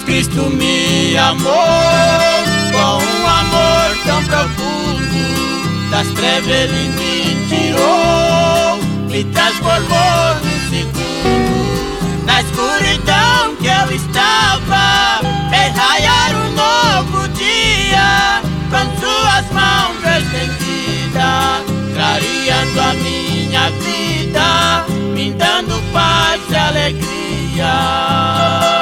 Cristo me amou com um amor tão profundo. Das trevas Ele me tirou, me transformou num segundo. Na escuridão que eu estava, fez raiar um novo dia, com suas mãos estendidas, clareando a minha vida, me dando paz e alegria.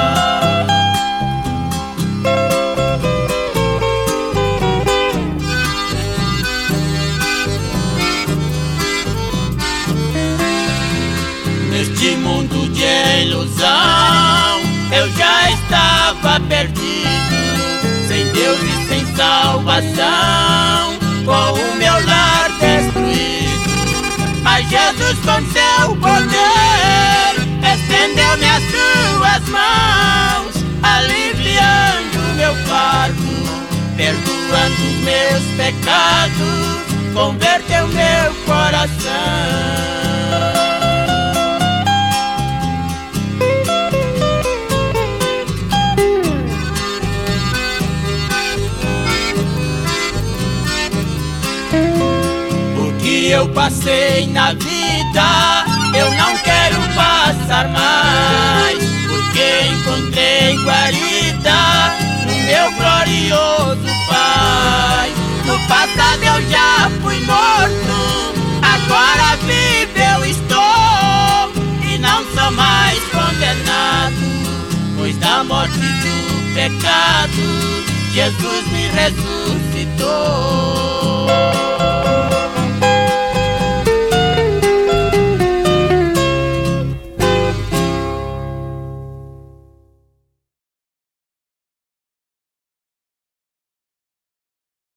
Neste mundo de ilusão, eu já estava perdido, sem Deus e sem salvação, com o meu lar destruído. Mas Jesus, com seu poder, estendeu-me as suas mãos, aliviando meu fardo, perdoando meus pecados, converteu meu coração. Eu passei na vida, eu não quero passar mais, porque encontrei guarida no meu glorioso Pai. No passado eu já fui morto, agora vivo eu estou, e não sou mais condenado, pois da morte do pecado Jesus me ressuscitou.